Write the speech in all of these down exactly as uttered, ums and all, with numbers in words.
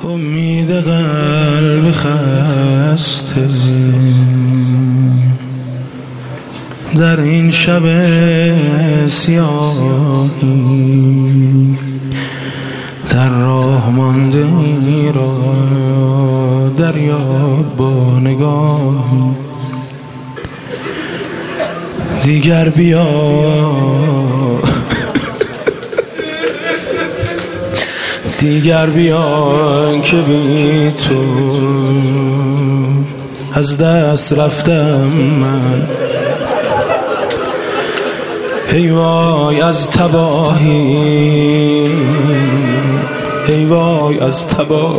امید قلب خسته در این شب سیاهی، در راه مانده ای را دریاب با نگاهی. دیگر بیا دیگر بیا که بی تو از دست رفتم من. ای وای از تباهی، ای وای از تباهی.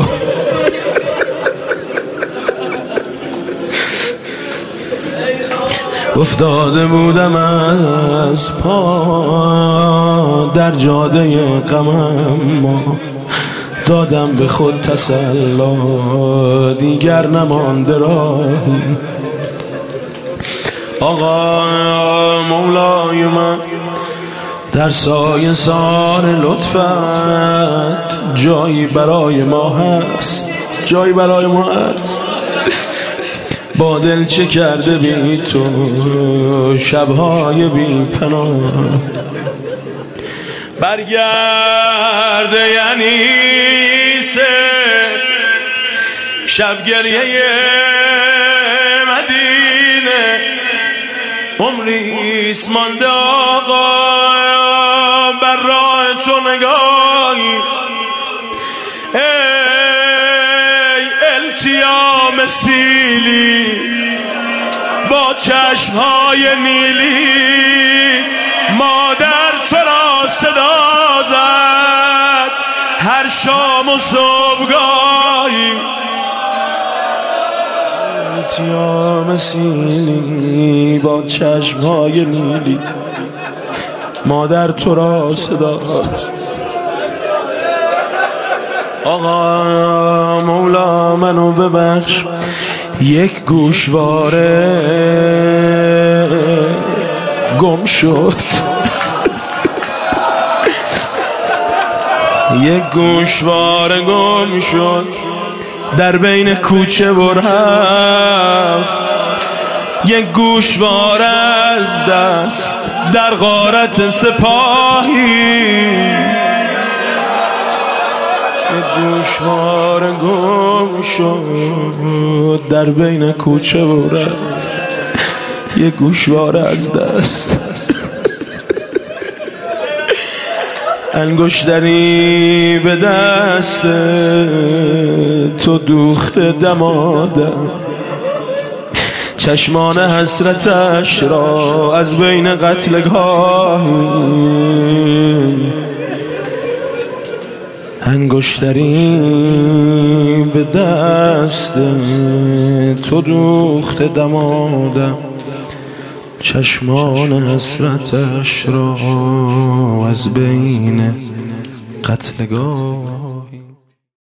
افتاده بودم از پا در جاده غمم، دادم به خود تسلا دیگر نمانده راهی. آقا مولای من در سایه سار لطفت جایی برای ما هست، جایی برای ما هست. با دل چه کرده بی تو شبهای بی پناه. برگرده یعنی سه شب گریه مدینه، عمریست مانده آقا بر راه تو نگاهی. ای التیام سیلی با چشمهای نیلی، مادر تو را صدا زد هر شام و صبحگاهی. التیام سیلی با چشمهای نیلی، مادر تو را صدا. آقا مولا منو ببخش، یک گوشواره گم شد، یک گوشواره گم شد در بین کوچه و رفت. یک گوشواره از دست در غارت سپاهی، یک گوشواره گم شد در بین کوچه و رفت. یک گوشواره از دست. انگشتری به دست تو دوخته دمادم، چشمان حسرتش را از بین قتلگاه. انگشتری به دست تو دوخته دمادم، چشمان حسرتش را از بین قتلگاه.